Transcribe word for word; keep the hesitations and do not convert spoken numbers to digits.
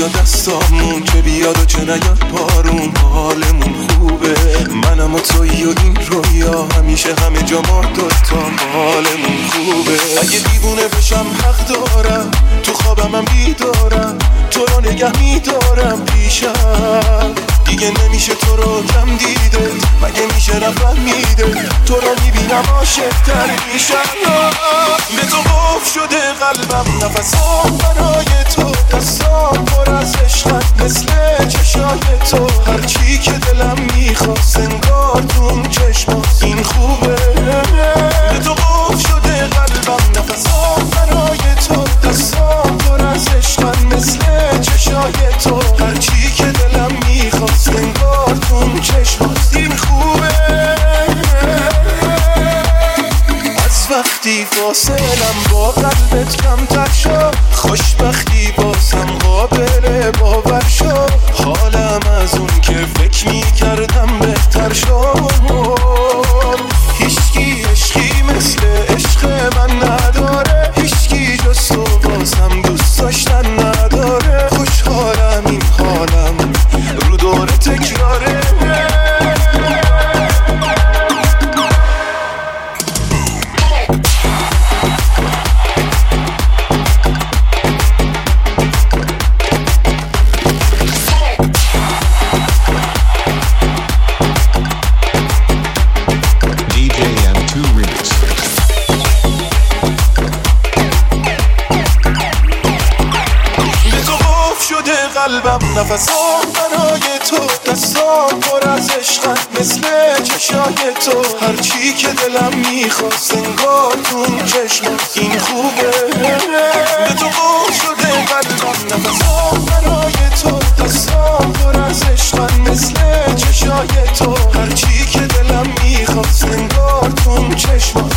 بیاد دستامون، چه بیاد و چه نیاد بارون، حالمون خوبه. منم و تویی و این رویا، همیشه همه جا ما دوتام، حالمون خوبه. اگه دیوونه بشم حق دارم، تو خوابم هم بیدارم، تو رو نگه میدارم پیشم. دیگه نمیشه تو رو کم دیده، مگه میشه رفت میده، تو رو میبینم عاشق تر میشم. به تو قف شده قلبم، نفسام برای تو، دستام پر از عشقت مثل چشای تو. هرچی که دلم میخواست انگار تو چشمات، این خوبه. به تو قف شده قلبم، نفسام برای تو، دستام پر از عشقت مثل چشای تو. هرچی که دلم میخواست انگار تو چشمات، این خوبه. از وقتی فاصلم با قلبت کمتر شد، خوشبختی بازم قابل باور شد. حالم از اون که فکر میکردم بهتر شد. هیچکی عشقی مثل عشق من نداره، هیچکی جز تو بازم دوست داشتن نداره. خوشحالم این حالم رو دور تکراره. قلبم نفسام برای تو، دستام پر از عشقت مثل چشای تو. هرچی که دلم میخواست انگار تو چشمات، این خوبه. به تو قف شده قلبم، نفسام برای تو، دستام پر از عشقت مثل چشای تو. هرچی که دلم میخواست انگار تو چشمات.